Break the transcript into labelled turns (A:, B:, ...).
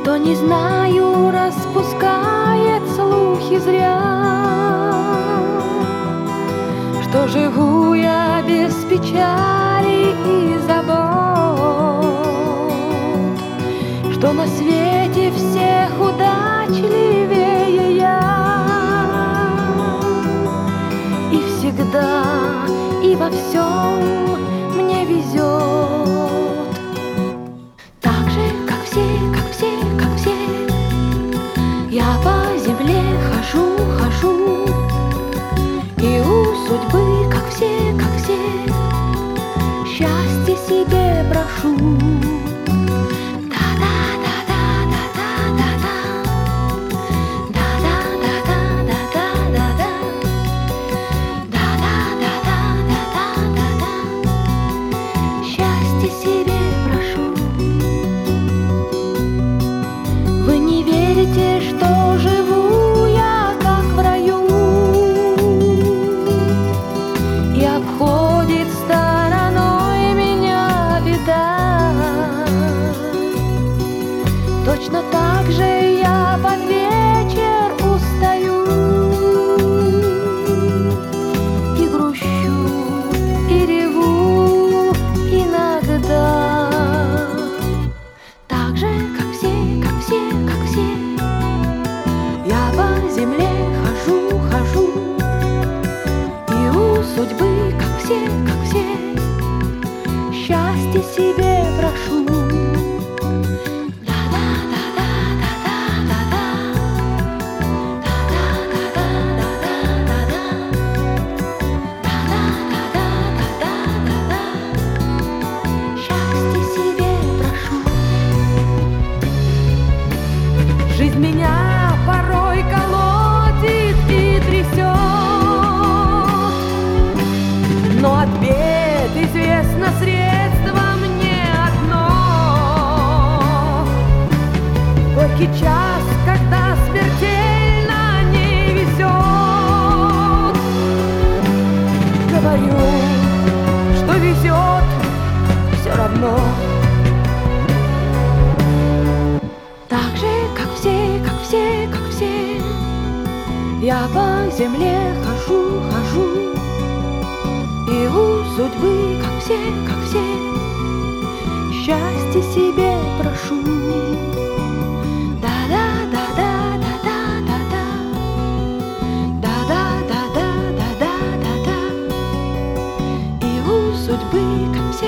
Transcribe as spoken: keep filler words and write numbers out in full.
A: Что не знаю, распускает слухи зря, что живу я без печали и забот, что на свете всех удачливее я, и всегда и во всем мне везет. Так же, как все, как все, как все, я по земле хожу, хожу, и у судьбы, как все, как все, счастье себе прошу. Что живу я как в раю, и обходит стороной меня беда. Точно так же я под вечер устаю и грущу, и реву иногда. Так же, как все, как все, как все, я по земле хожу, хожу, и у судьбы, как все, как все, счастье себе прошу. Счастье себе прошу. Жизнь меня порой колотит и трясет, но от бед известно средство мне одно. Горький час, когда смертельно не везет, говорю, что везет все равно. Так же, как все, как все, как все, я по земле хожу, хожу, и у судьбы, как все, как все, счастье себе прошу. Да-да-да-да-да-да-да-да, да-да-да-да-да-да-да, и у судьбы, как все,